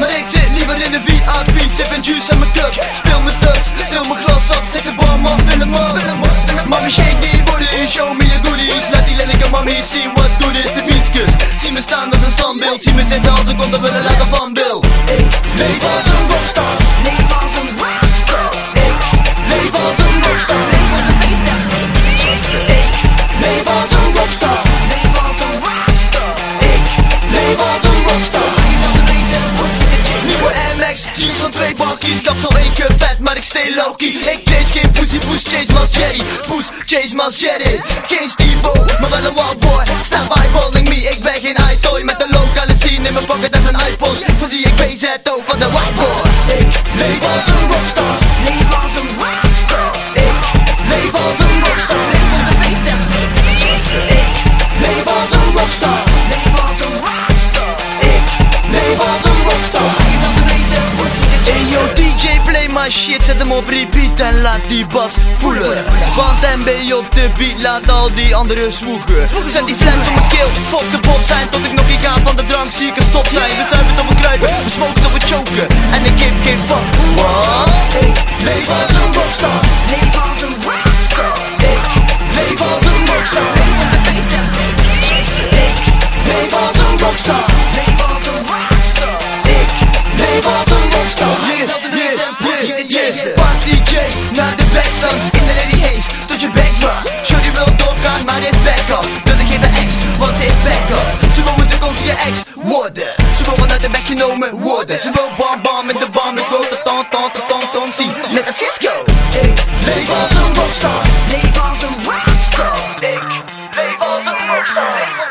Maar ik zit liever in de VIP, sip en juice aan mijn cup. Speel mijn dubs, vul mijn glas op, zet de barman, fill hem op. Mami shake die booty, show me your goodies. Laat die lelijke mami zien wat doet is de beatskus. Zie me staan als een standbeeld, zie me zitten als ik onder willen laten van Bill. Ik leef als een rockstar, leef als een rockstar. Ik leef als een rockstar, leef op de feestdag. Ik leef als een rockstar, leef als een rockstar. Ik leef als een rockstar. Nieuwe MX, jeans van 2 bakkies. Kapsel 1 keer vet, maar ik stay low-key. Ik chase geen pussy, push chase mas Jerry. Push chase mas Jerry. Geen Steve-O, maar wel een wild boy. Sta eyeballing me, ik ben geen iToy. Met de lokale scene in mijn pocket als een iPod. Zo zie ik BZO van de whiteboard. Ik leef als een rockstar, leef als een rockstar. Ik leef als een rockstar, leef op de feestdag. Ik leef als een rockstar, leef als een rockstar. Ik leef als een rockstar. Hey yo DJ play my shit, zet hem op repeat en laat die bas voelen. Want MB op de beat, laat al die anderen zwoegen. Zet die flats op mijn keel, fuck de bot zijn. Tot ik nog niet ga van de drank, zie ik een stop zijn. We zuipen tot we kruipen, we smoken tot we choken. En ik geef geen fuck, want ik leef als een rockstar, leef als een rockstar. Ik leef als een rockstar, leef op de feestdag. Ik leef als een rockstar, leef als een rockstar. Ik leef als een rockstar. Pas DJ naar de backstand in de Lady Haze tot je back drop. Shorty wil doorgaan, maar is back up. Dus ik geef een X, want ze is back up. Ze wil moeten komt je ex worden. Ze wil vanuit de bek genomen worden. Ze wil bam bam in de bam, de grote ton zien. Net als Cisco. Ik leef als een rockstar, leef als een rockstar. Ik leef als een rockstar.